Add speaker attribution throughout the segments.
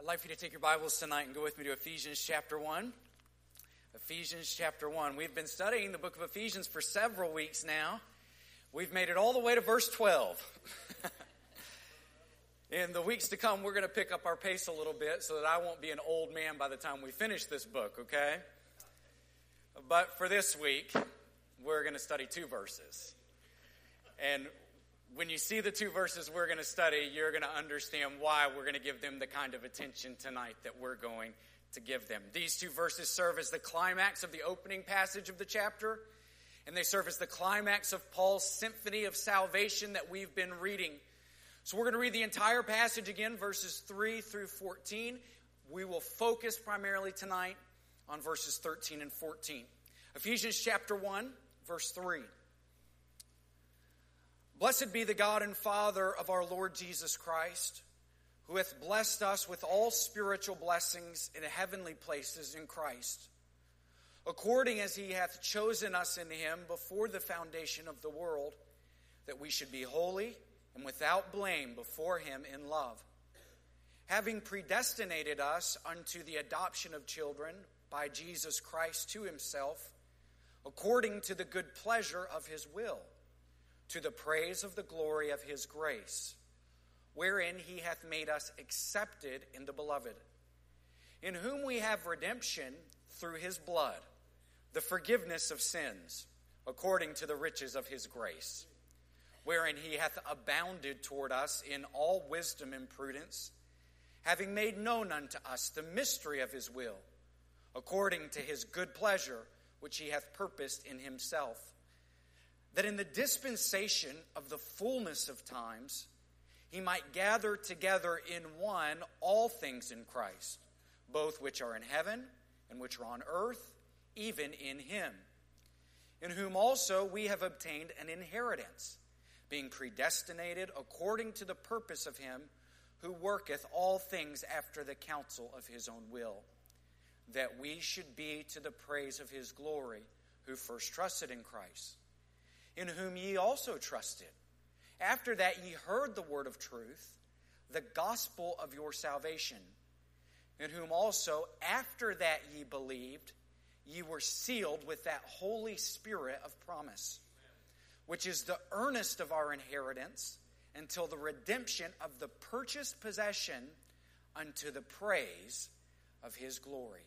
Speaker 1: like for you to take your Bibles tonight and go with me to Ephesians chapter 1. Ephesians chapter 1. We've been studying the book of Ephesians for several weeks now. We've made it all the way to verse 12. In the weeks to come, we're going to pick up our pace a little bit so that I won't be an old man by the time we finish this book, okay? But for this week, we're going to study 2 verses. And when you see the 2 verses we're going to study, you're going to understand why we're going to give them the kind of attention tonight that we're going to give them. These 2 verses serve as the climax of the opening passage of the chapter, and they serve as the climax of Paul's symphony of salvation that we've been reading. So we're going to read the entire passage again, verses 3 through 14. We will focus primarily tonight on verses 13 and 14. Ephesians chapter 1, verse 3. Blessed be the God and Father of our Lord Jesus Christ, who hath blessed us with all spiritual blessings in heavenly places in Christ, according as he hath chosen us in him before the foundation of the world, that we should be holy and without blame before him in love, having predestinated us unto the adoption of children by Jesus Christ to himself, according to the good pleasure of his will, to the praise of the glory of his grace, wherein he hath made us accepted in the beloved, in whom we have redemption through his blood, the forgiveness of sins, according to the riches of his grace, wherein he hath abounded toward us in all wisdom and prudence, having made known unto us the mystery of his will, according to his good pleasure, which he hath purposed in himself, that in the dispensation of the fullness of times he might gather together in one all things in Christ, both which are in heaven and which are on earth, even in him, in whom also we have obtained an inheritance, being predestinated according to the purpose of him who worketh all things after the counsel of his own will, that we should be to the praise of his glory, who first trusted in Christ, in whom ye also trusted, after that ye heard the word of truth, the gospel of your salvation, in whom also after that ye believed, ye were sealed with that Holy Spirit of promise, which is the earnest of our inheritance until the redemption of the purchased possession unto the praise of his glory.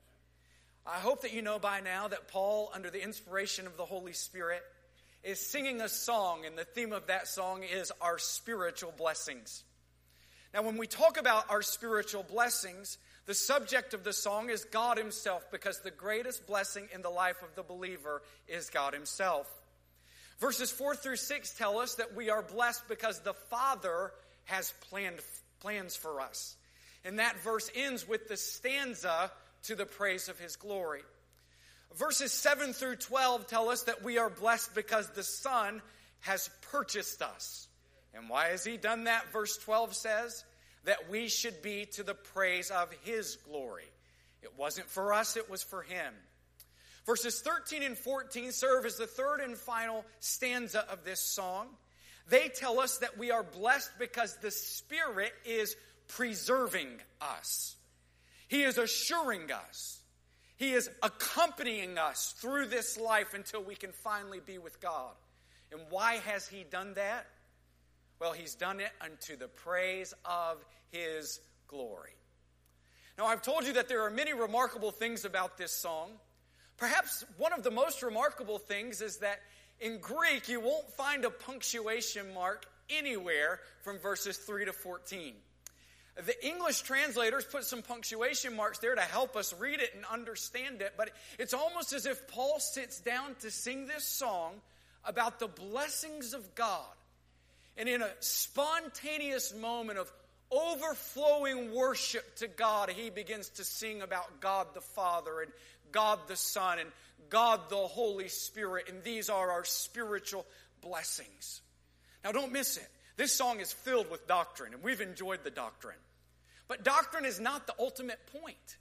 Speaker 1: I hope that you know by now that Paul, under the inspiration of the Holy Spirit, is singing a song, and the theme of that song is our spiritual blessings. Now, when we talk about our spiritual blessings, the subject of the song is God himself, because the greatest blessing in the life of the believer is God himself. Verses 4 through 6 tell us that we are blessed because the Father has plans for us. And that verse ends with the stanza, to the praise of his glory. Verses 7 through 12 tell us that we are blessed because the Son has purchased us. And why has he done that? Verse 12 says that we should be to the praise of his glory. It wasn't for us, it was for him. Verses 13 and 14 serve as the third and final stanza of this song. They tell us that we are blessed because the Spirit is preserving us. He is assuring us. He is accompanying us through this life until we can finally be with God. And why has he done that? Well, he's done it unto the praise of his glory. Now, I've told you that there are many remarkable things about this song. Perhaps one of the most remarkable things is that in Greek, you won't find a punctuation mark anywhere from verses 3 to 14. The English translators put some punctuation marks there to help us read it and understand it, but it's almost as if Paul sits down to sing this song about the blessings of God. And in a spontaneous moment of overflowing worship to God, he begins to sing about God the Father and God the Son and God the Holy Spirit, and these are our spiritual blessings. Now, don't miss it. This song is filled with doctrine, and we've enjoyed the doctrine. But doctrine is not the ultimate point.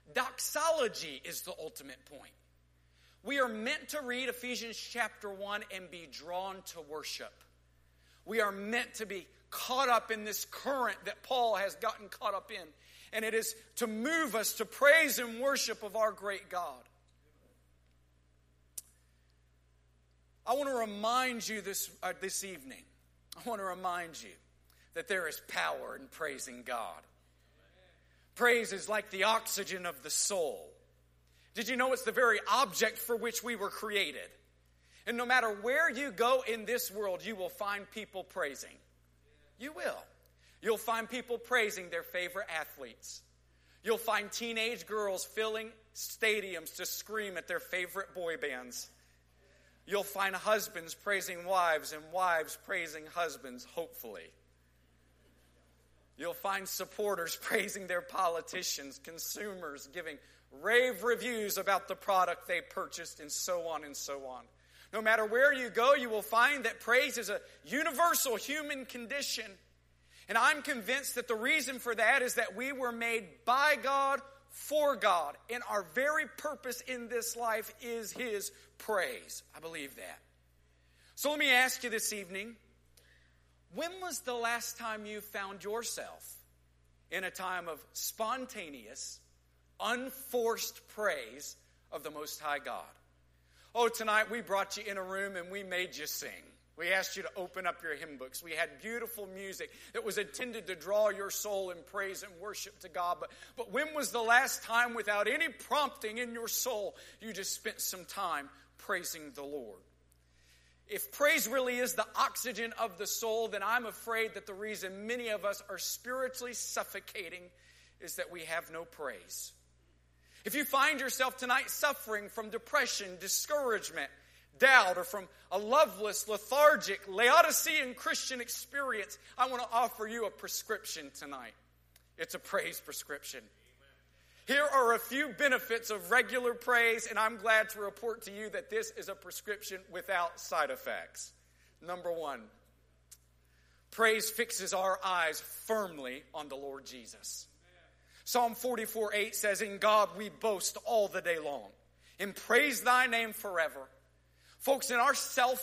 Speaker 1: Doxology is the ultimate point. We are meant to read Ephesians chapter 1 and be drawn to worship. We are meant to be caught up in this current that Paul has gotten caught up in. And it is to move us to praise and worship of our great God. I want to remind you this evening, I want to remind you that there is power in praising God. Praise is like the oxygen of the soul. Did you know it's the very object for which we were created? And no matter where you go in this world, you will find people praising. You will. You'll find people praising their favorite athletes. You'll find teenage girls filling stadiums to scream at their favorite boy bands. You'll find husbands praising wives and wives praising husbands, hopefully. You'll find supporters praising their politicians, consumers giving rave reviews about the product they purchased, and so on and so on. No matter where you go, you will find that praise is a universal human condition. And I'm convinced that the reason for that is that we were made by God, for God. And our very purpose in this life is His praise. I believe that. So let me ask you this evening, when was the last time you found yourself in a time of spontaneous, unforced praise of the Most High God? Oh, tonight we brought you in a room and we made you sing. We asked you to open up your hymn books. We had beautiful music that was intended to draw your soul in praise and worship to God. But when was the last time, without any prompting in your soul, you just spent some time praising the Lord? If praise really is the oxygen of the soul, then I'm afraid that the reason many of us are spiritually suffocating is that we have no praise. If you find yourself tonight suffering from depression, discouragement, doubt, or from a loveless, lethargic, Laodicean Christian experience, I want to offer you a prescription tonight. It's a praise prescription. Here are a few benefits of regular praise, and I'm glad to report to you that this is a prescription without side effects. Number one, praise fixes our eyes firmly on the Lord Jesus. Psalm 44:8 says, "In God we boast all the day long, and praise thy name forever." Folks, in our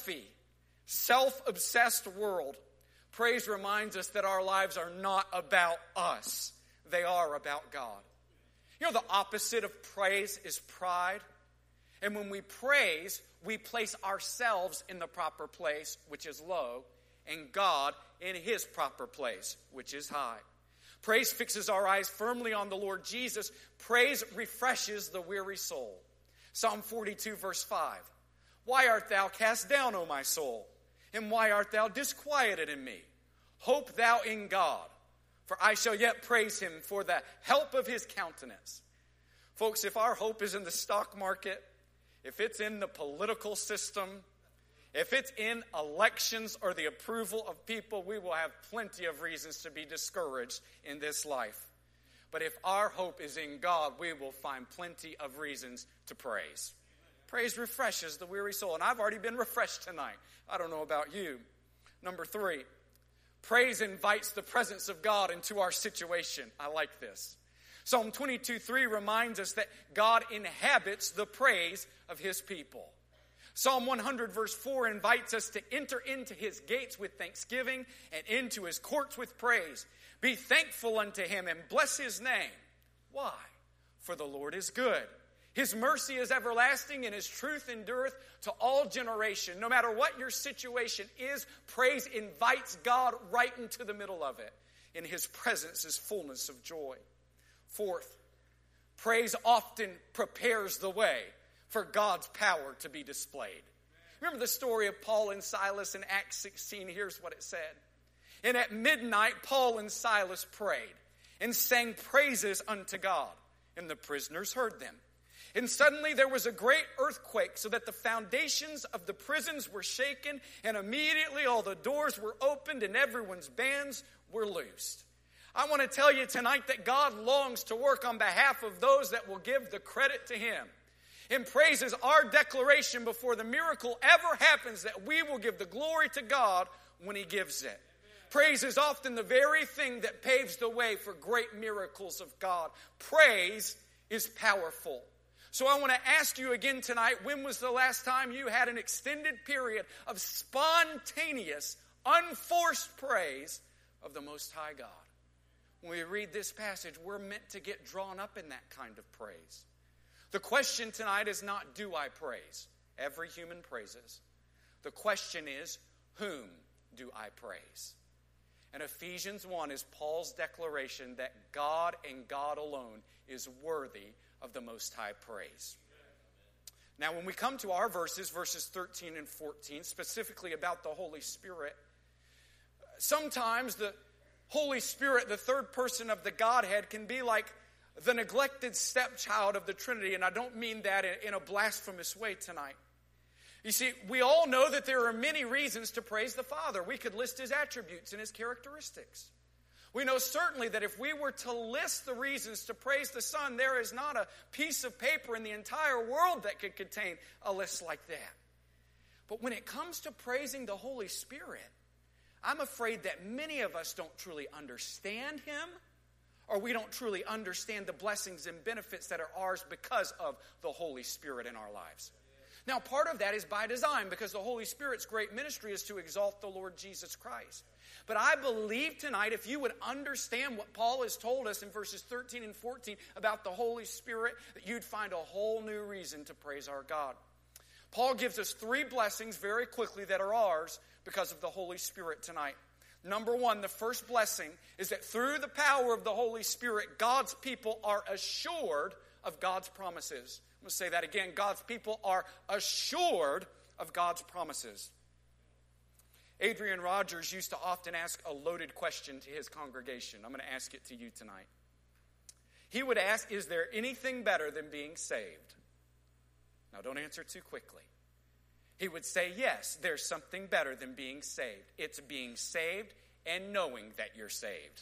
Speaker 1: self-obsessed world, praise reminds us that our lives are not about us. They are about God. You know, the opposite of praise is pride. And when we praise, we place ourselves in the proper place, which is low, and God in His proper place, which is high. Praise fixes our eyes firmly on the Lord Jesus. Praise refreshes the weary soul. Psalm 42, verse 5. "Why art thou cast down, O my soul? And why art thou disquieted in me? Hope thou in God, for I shall yet praise Him for the help of His countenance." Folks, if our hope is in the stock market, if it's in the political system, if it's in elections or the approval of people, we will have plenty of reasons to be discouraged in this life. But if our hope is in God, we will find plenty of reasons to praise. Praise refreshes the weary soul. And I've already been refreshed tonight. I don't know about you. Number 3, praise invites the presence of God into our situation. I like this. Psalm 22:3 reminds us that God inhabits the praise of His people. Psalm 100 verse 4 invites us to enter into His gates with thanksgiving and into His courts with praise. Be thankful unto Him and bless His name. Why? For the Lord is good. His mercy is everlasting and His truth endureth to all generation. No matter what your situation is, praise invites God right into the middle of it. In His presence is fullness of joy. 4th, praise often prepares the way for God's power to be displayed. Remember the story of Paul and Silas in Acts 16? Here's what it said. "And at midnight Paul and Silas prayed and sang praises unto God, and the prisoners heard them. And suddenly there was a great earthquake, so that the foundations of the prisons were shaken, and immediately all the doors were opened and everyone's bands were loosed." I want to tell you tonight that God longs to work on behalf of those that will give the credit to Him. And praise is our declaration before the miracle ever happens that we will give the glory to God when He gives it. Praise is often the very thing that paves the way for great miracles of God. Praise is powerful. So I want to ask you again tonight, when was the last time you had an extended period of spontaneous, unforced praise of the Most High God? when we read this passage, we're meant to get drawn up in that kind of praise. The question tonight is not, do I praise? Every human praises. The question is, whom do I praise? And Ephesians 1 is Paul's declaration that God and God alone is worthy of the Most High praise. Now, when we come to our verses 13 and 14, specifically about the Holy Spirit, sometimes the Holy Spirit, the third person of the Godhead, can be like the neglected stepchild of the Trinity, and I don't mean that in a blasphemous way tonight. You see, we all know that there are many reasons to praise the Father. We could list His attributes and His characteristics. We know certainly that if we were to list the reasons to praise the Son, there is not a piece of paper in the entire world that could contain a list like that. But when it comes to praising the Holy Spirit, I'm afraid that many of us don't truly understand Him, or we don't truly understand the blessings and benefits that are ours because of the Holy Spirit in our lives. Now, part of that is by design, because the Holy Spirit's great ministry is to exalt the Lord Jesus Christ. But I believe tonight, if you would understand what Paul has told us in verses 13 and 14 about the Holy Spirit, that you'd find a whole new reason to praise our God. Paul gives us 3 blessings very quickly that are ours because of the Holy Spirit tonight. Number 1, the first blessing is that through the power of the Holy Spirit, God's people are assured of God's promises. I'm going to say that again. God's people are assured of God's promises. Adrian Rogers used to often ask a loaded question to his congregation. I'm going to ask it to you tonight. He would ask, is there anything better than being saved? Now, don't answer too quickly. He would say, yes, there's something better than being saved. It's being saved and knowing that you're saved.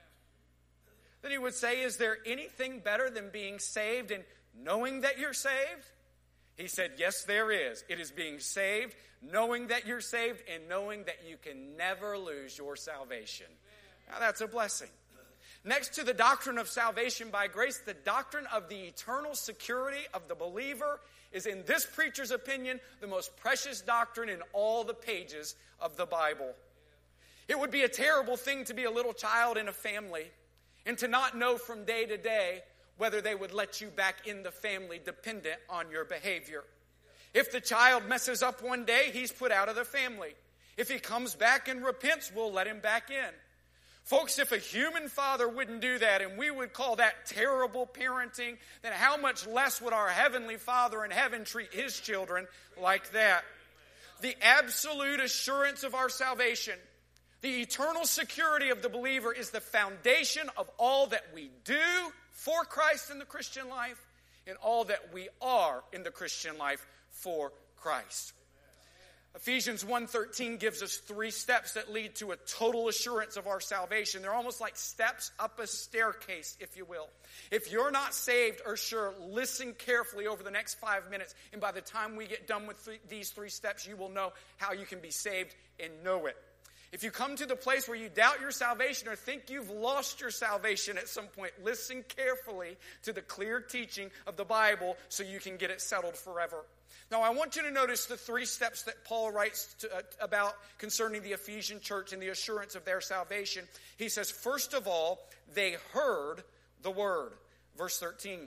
Speaker 1: Then he would say, is there anything better than being saved and knowing that you're saved? He said, yes, there is. It is being saved, knowing that you're saved, and knowing that you can never lose your salvation. Now, that's a blessing. Next to the doctrine of salvation by grace, the doctrine of the eternal security of the believer is, in this preacher's opinion, the most precious doctrine in all the pages of the Bible. It would be a terrible thing to be a little child in a family and to not know from day to day whether they would let you back in the family dependent on your behavior. If the child messes up one day, he's put out of the family. If he comes back and repents, we'll let him back in. Folks, if a human father wouldn't do that, and we would call that terrible parenting, then how much less would our heavenly Father in heaven treat His children like that? The absolute assurance of our salvation, the eternal security of the believer, is the foundation of all that we do for Christ in the Christian life and all that we are in the Christian life for Christ. Ephesians 1:13 gives us 3 steps that lead to a total assurance of our salvation. They're almost like steps up a staircase, if you will. If you're not saved or sure, listen carefully over the next 5 minutes, and by the time we get done with these 3 steps, you will know how you can be saved and know it. If you come to the place where you doubt your salvation or think you've lost your salvation at some point, listen carefully to the clear teaching of the Bible so you can get it settled forever. Now, I want you to notice the 3 steps that Paul writes about concerning the Ephesian church and the assurance of their salvation. He says, first of all, they heard the word. Verse 13.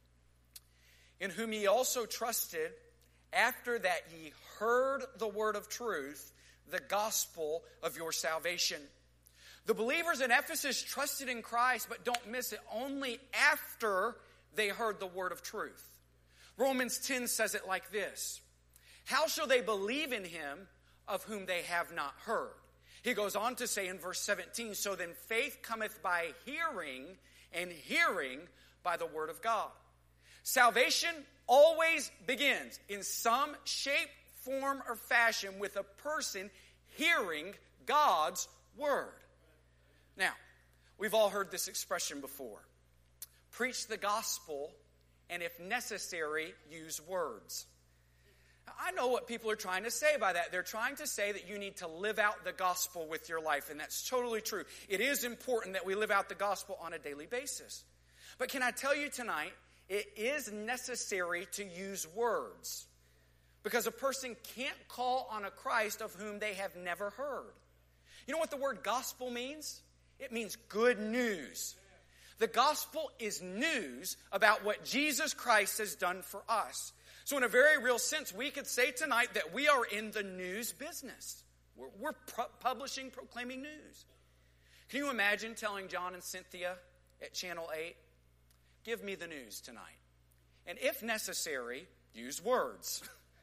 Speaker 1: In whom ye also trusted, after that ye heard the word of truth, the gospel of your salvation. The believers in Ephesus trusted in Christ, but don't miss it, only after they heard the word of truth. Romans 10 says it like this: how shall they believe in him of whom they have not heard? He goes on to say in verse 17, so then faith cometh by hearing, and hearing by the word of God. Salvation always begins in some shape, form, or fashion with a person hearing God's word. Now, we've all heard this expression before. Preach the gospel, and if necessary, use words. Now, I know what people are trying to say by that. They're trying to say that you need to live out the gospel with your life, and that's totally true. It is important that we live out the gospel on a daily basis. But can I tell you tonight, it is necessary to use words. Because a person can't call on a Christ of whom they have never heard. You know what the word gospel means? It means good news. The gospel is news about what Jesus Christ has done for us. So in a very real sense, we could say tonight that we are in the news business. We're publishing, proclaiming news. Can you imagine telling John and Cynthia at Channel 8, give me the news tonight? And if necessary, use words.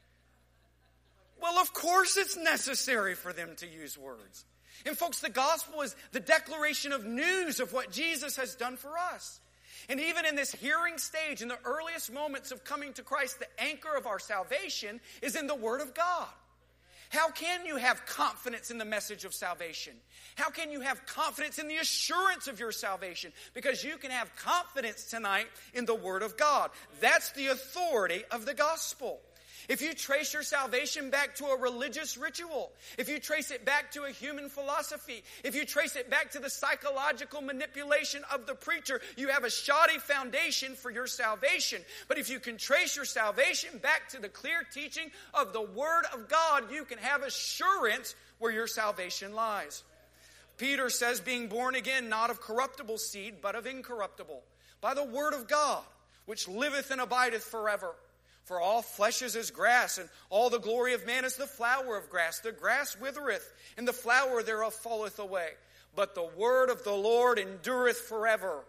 Speaker 1: Well, of course it's necessary for them to use words. And folks, the gospel is the declaration of news of what Jesus has done for us. And even in this hearing stage, in the earliest moments of coming to Christ, the anchor of our salvation is in the Word of God. How can you have confidence in the message of salvation? How can you have confidence in the assurance of your salvation? Because you can have confidence tonight in the Word of God. That's the authority of the gospel. If you trace your salvation back to a religious ritual, if you trace it back to a human philosophy, if you trace it back to the psychological manipulation of the preacher, you have a shoddy foundation for your salvation. But if you can trace your salvation back to the clear teaching of the Word of God, you can have assurance where your salvation lies. Peter says, being born again, not of corruptible seed, but of incorruptible, by the Word of God, which liveth and abideth forever. For all flesh is as grass, and all the glory of man is the flower of grass. The grass withereth, and the flower thereof falleth away. But the word of the Lord endureth forever.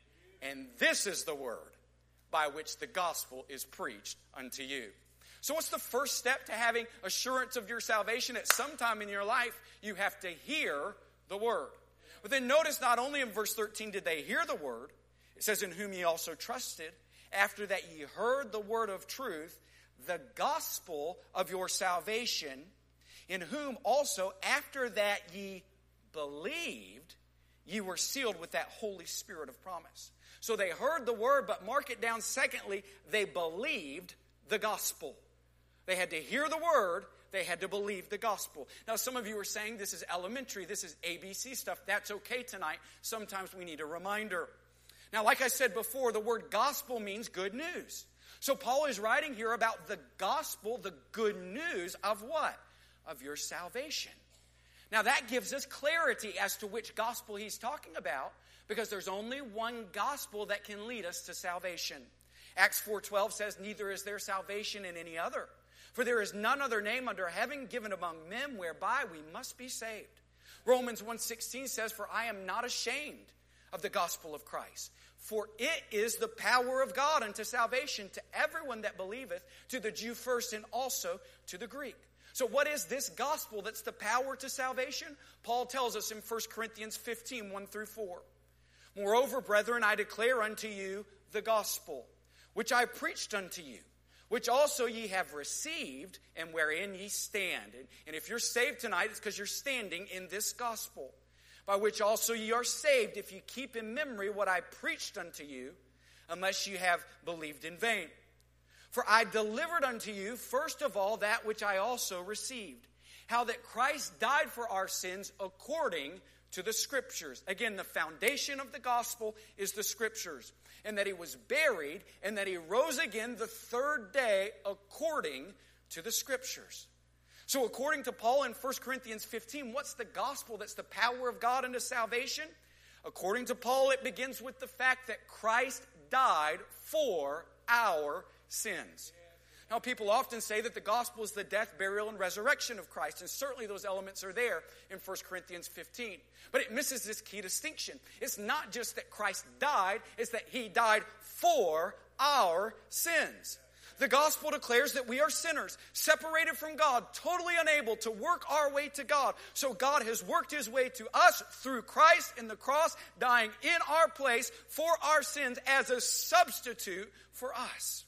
Speaker 1: And this is the word by which the gospel is preached unto you. So what's the first step to having assurance of your salvation? At some time in your life, you have to hear the word. But then notice not only in verse 13 did they hear the word, it says, in whom ye also trusted, after that ye heard the word of truth, the gospel of your salvation, in whom also after that ye believed, ye were sealed with that Holy Spirit of promise. So they heard the word, but mark it down, secondly, they believed the gospel. They had to hear the word, they had to believe the gospel. Now some of you are saying this is elementary, this is ABC stuff. That's okay tonight. Sometimes we need a reminder. Now, like I said before, the word gospel means good news. So Paul is writing here about the gospel, the good news of what? Of your salvation. Now, that gives us clarity as to which gospel he's talking about, because there's only one gospel that can lead us to salvation. Acts 4:12 says, neither is there salvation in any other. For there is none other name under heaven given among men whereby we must be saved. Romans 1:16 says, for I am not ashamed of the gospel of Christ. For it is the power of God unto salvation to everyone that believeth, to the Jew first and also to the Greek. So what is this gospel that's the power to salvation? Paul tells us in 1 Corinthians 15, 1-4. Moreover, brethren, I declare unto you the gospel, which I preached unto you, which also ye have received, and wherein ye stand. And if you're saved tonight, it's because you're standing in this gospel, by which also ye are saved, if you keep in memory what I preached unto you, unless you have believed in vain. For I delivered unto you, first of all, that which I also received, how that Christ died for our sins according to the Scriptures. Again, the foundation of the gospel is the Scriptures. And that he was buried, and that he rose again the third day according to the Scriptures. So according to Paul in 1 Corinthians 15, what's the gospel that's the power of God unto salvation? According to Paul, it begins with the fact that Christ died for our sins. Now, people often say that the gospel is the death, burial, and resurrection of Christ, and certainly those elements are there in 1 Corinthians 15. But it misses this key distinction. It's not just that Christ died, it's that he died for our sins. The gospel declares that we are sinners, separated from God, totally unable to work our way to God. So God has worked his way to us through Christ in the cross, dying in our place for our sins as a substitute for us.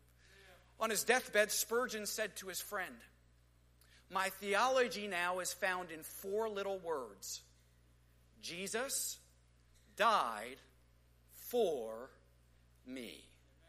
Speaker 1: On his deathbed, Spurgeon said to his friend, my theology now is found in 4 little words. Jesus died for me.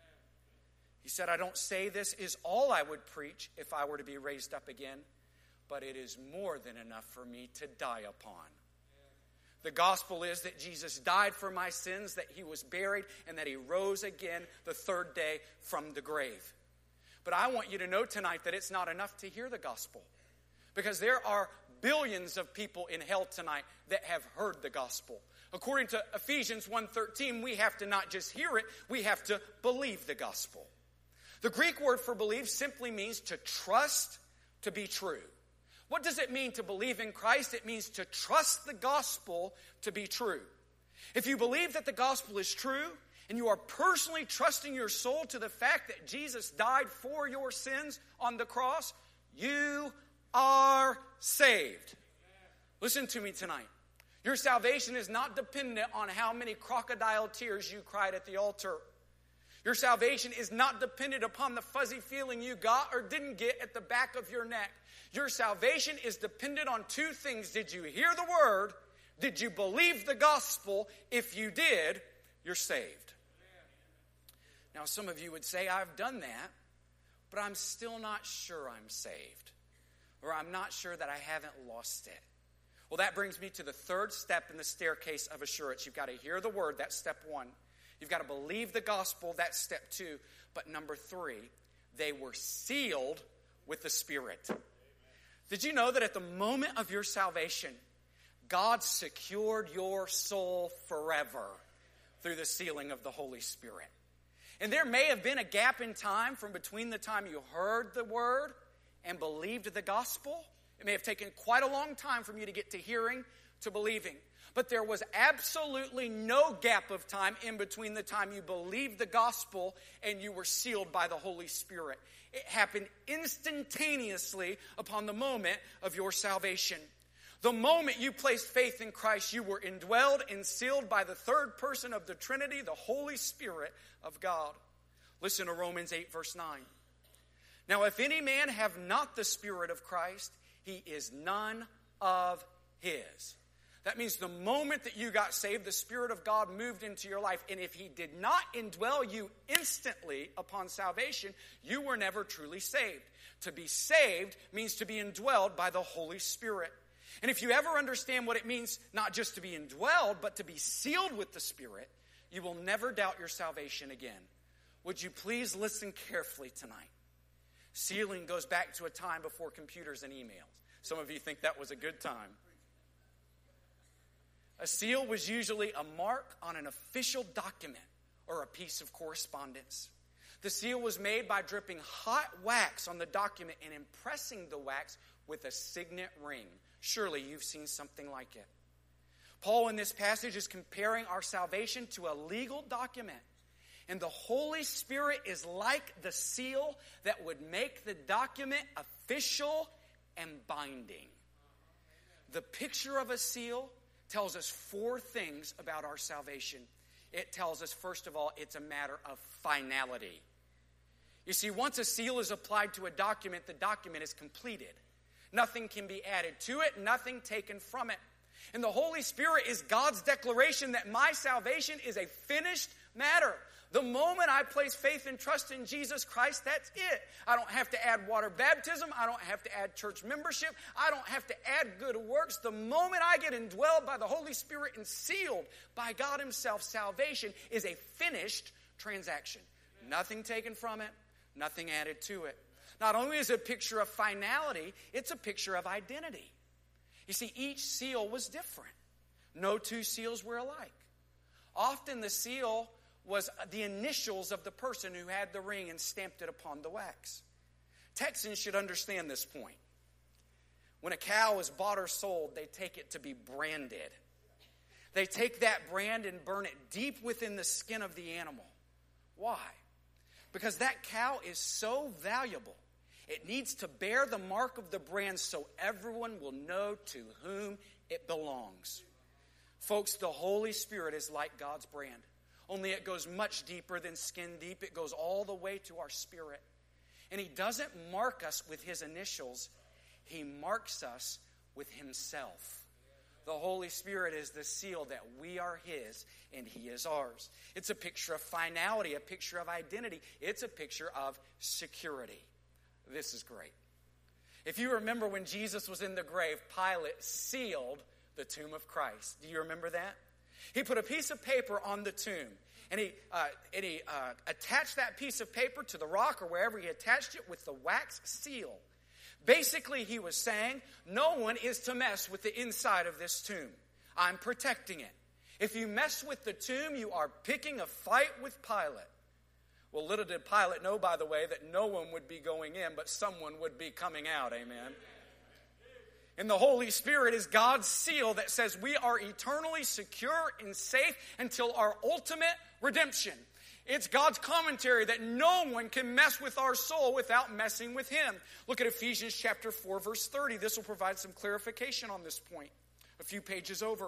Speaker 1: He said, I don't say this is all I would preach if I were to be raised up again, but it is more than enough for me to die upon. The gospel is that Jesus died for my sins, that he was buried, and that he rose again the third day from the grave. But I want you to know tonight that it's not enough to hear the gospel, because there are billions of people in hell tonight that have heard the gospel. According to Ephesians 1:13, we have to not just hear it, we have to believe the gospel. The Greek word for believe simply means to trust to be true. What does it mean to believe in Christ? It means to trust the gospel to be true. If you believe that the gospel is true, and you are personally trusting your soul to the fact that Jesus died for your sins on the cross, you are saved. Listen to me tonight. Your salvation is not dependent on how many crocodile tears you cried at the altar. Your salvation is not dependent upon the fuzzy feeling you got or didn't get at the back of your neck. Your salvation is dependent on two things. Did you hear the word? Did you believe the gospel? If you did, you're saved. Now, some of you would say, I've done that, but I'm still not sure I'm saved. Or I'm not sure that I haven't lost it. Well, that brings me to the third step in the staircase of assurance. You've got to hear the word, that's step one. You've got to believe the gospel, that's step two. But number three, they were sealed with the Spirit. Did you know that at the moment of your salvation, God secured your soul forever through the sealing of the Holy Spirit? And there may have been a gap in time from between the time you heard the word and believed the gospel. It may have taken quite a long time from you to get to hearing to believing. But there was absolutely no gap of time in between the time you believed the gospel and you were sealed by the Holy Spirit. It happened instantaneously upon the moment of your salvation. The moment you placed faith in Christ, you were indwelled and sealed by the third person of the Trinity, the Holy Spirit of God. Listen to Romans 8, verse 9. Now, if any man have not the Spirit of Christ, he is none of his. That means the moment that you got saved, the Spirit of God moved into your life. And if he did not indwell you instantly upon salvation, you were never truly saved. To be saved means to be indwelled by the Holy Spirit. And if you ever understand what it means not just to be indwelled, but to be sealed with the Spirit, you will never doubt your salvation again. Would you please listen carefully tonight? Sealing goes back to a time before computers and emails. Some of you think that was a good time. A seal was usually a mark on an official document or a piece of correspondence. The seal was made by dripping hot wax on the document and impressing the wax with a signet ring. Surely you've seen something like it. Paul in this passage is comparing our salvation to a legal document. And the Holy Spirit is like the seal that would make the document official and binding. The picture of a seal tells us four things about our salvation. It tells us, first of all, it's a matter of finality. You see, once a seal is applied to a document, the document is completed. Nothing can be added to it, nothing taken from it. And the Holy Spirit is God's declaration that my salvation is a finished matter. The moment I place faith and trust in Jesus Christ, that's it. I don't have to add water baptism. I don't have to add church membership. I don't have to add good works. The moment I get indwelled by the Holy Spirit and sealed by God himself, salvation is a finished transaction. Nothing taken from it, nothing added to it. Not only is it a picture of finality, it's a picture of identity. You see, each seal was different. No two seals were alike. Often the seal was the initials of the person who had the ring and stamped it upon the wax. Texans should understand this point. When a cow is bought or sold, they take it to be branded. They take that brand and burn it deep within the skin of the animal. Why? Because that cow is so valuable. It needs to bear the mark of the brand so everyone will know to whom it belongs. Folks, the Holy Spirit is like God's brand. Only it goes much deeper than skin deep. It goes all the way to our spirit. And he doesn't mark us with his initials. He marks us with himself. The Holy Spirit is the seal that we are his and he is ours. It's a picture of finality, a picture of identity. It's a picture of security. This is great. If you remember when Jesus was in the grave, Pilate sealed the tomb of Christ. Do you remember that? He put a piece of paper on the tomb, and he attached that piece of paper to the rock or wherever he attached it with the wax seal. Basically, he was saying, no one is to mess with the inside of this tomb. I'm protecting it. If you mess with the tomb, you are picking a fight with Pilate. Well, little did Pilate know, by the way, that no one would be going in, but someone would be coming out. Amen. And the Holy Spirit is God's seal that says we are eternally secure and safe until our ultimate redemption. It's God's commentary that no one can mess with our soul without messing with Him. Look at Ephesians chapter 4, verse 30. This will provide some clarification on this point. A few pages over.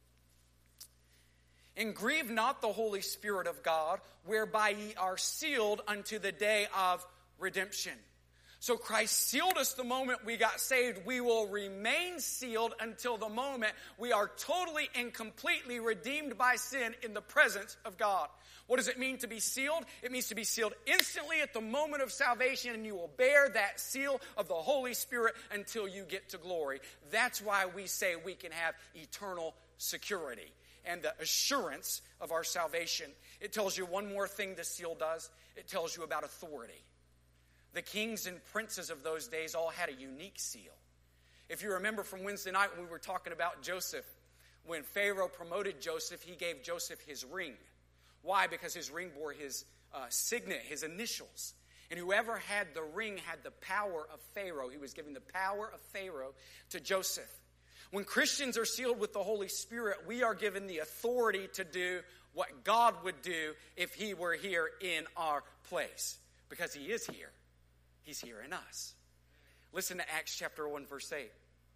Speaker 1: And grieve not the Holy Spirit of God, whereby ye are sealed unto the day of redemption. So Christ sealed us the moment we got saved. We will remain sealed until the moment we are totally and completely redeemed by sin in the presence of God. What does it mean to be sealed? It means to be sealed instantly at the moment of salvation, and you will bear that seal of the Holy Spirit until you get to glory. That's why we say we can have eternal security and the assurance of our salvation. It tells you one more thing the seal does. It tells you about authority. The kings and princes of those days all had a unique seal. If you remember from Wednesday night when we were talking about Joseph, when Pharaoh promoted Joseph, he gave Joseph his ring. Why? Because his ring bore his signet, his initials. And whoever had the ring had the power of Pharaoh. He was giving the power of Pharaoh to Joseph. When Christians are sealed with the Holy Spirit, we are given the authority to do what God would do if He were here in our place. Because He is here. He's here in us. Listen to Acts chapter 1, verse 8.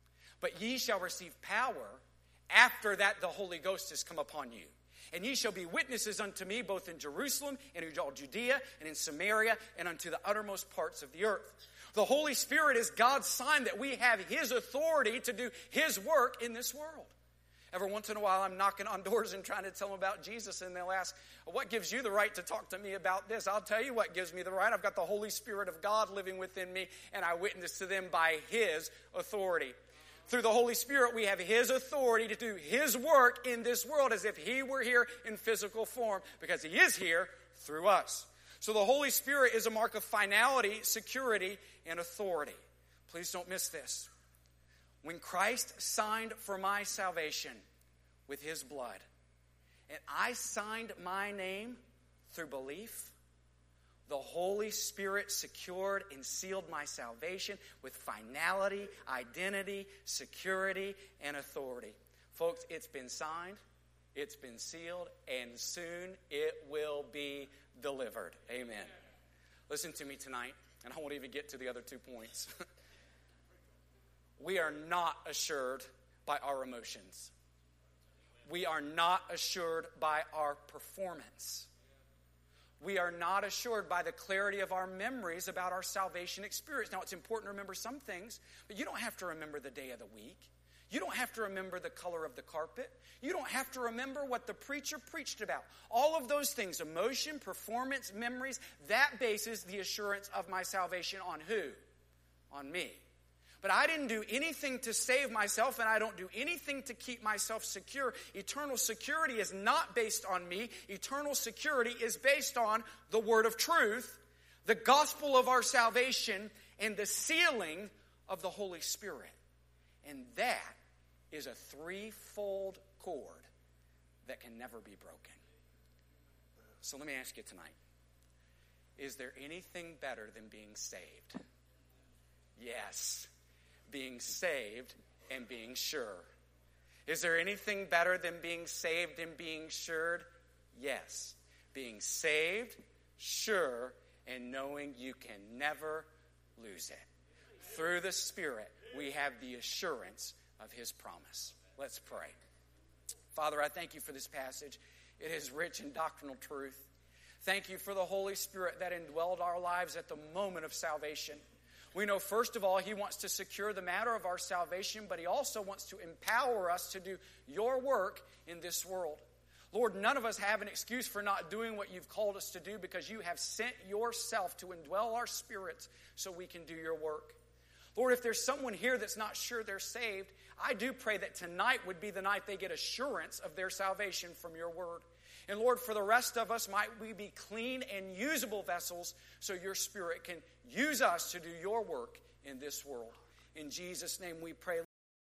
Speaker 1: But ye shall receive power after that the Holy Ghost has come upon you. And ye shall be witnesses unto me both in Jerusalem and in all Judea and in Samaria and unto the uttermost parts of the earth. The Holy Spirit is God's sign that we have His authority to do His work in this world. Every once in a while, I'm knocking on doors and trying to tell them about Jesus, and they'll ask, what gives you the right to talk to me about this? I'll tell you what gives me the right. I've got the Holy Spirit of God living within me, and I witness to them by His authority. Through the Holy Spirit, we have His authority to do His work in this world as if He were here in physical form, because He is here through us. So the Holy Spirit is a mark of finality, security, and authority. Please don't miss this. When Christ signed for my salvation with His blood, and I signed my name through belief, the Holy Spirit secured and sealed my salvation with finality, identity, security, and authority. Folks, it's been signed, it's been sealed, and soon it will be delivered. Amen. Listen to me tonight, and I won't even get to the other 2 points. We are not assured by our emotions. We are not assured by our performance. We are not assured by the clarity of our memories about our salvation experience. Now, it's important to remember some things, but you don't have to remember the day of the week. You don't have to remember the color of the carpet. You don't have to remember what the preacher preached about. All of those things, emotion, performance, memories, that bases the assurance of my salvation on who? On me. But I didn't do anything to save myself, and I don't do anything to keep myself secure. Eternal security is not based on me. Eternal security is based on the word of truth, the gospel of our salvation, and the sealing of the Holy Spirit. And that is a threefold cord that can never be broken. So let me ask you tonight, is there anything better than being saved? Yes. Being saved and being sure. Is there anything better than being saved and being assured? Yes. Being saved, sure, and knowing you can never lose it. Through the Spirit, we have the assurance of His promise. Let's pray. Father, I thank You for this passage. It is rich in doctrinal truth. Thank You for the Holy Spirit that indwelled our lives at the moment of salvation. We know, first of all, He wants to secure the matter of our salvation, but He also wants to empower us to do Your work in this world. Lord, none of us have an excuse for not doing what You've called us to do, because You have sent Yourself to indwell our spirits so we can do Your work. Lord, if there's someone here that's not sure they're saved, I do pray that tonight would be the night they get assurance of their salvation from Your word. And Lord, for the rest of us, might we be clean and usable vessels so Your Spirit can use us to do Your work in this world. In Jesus' name we pray.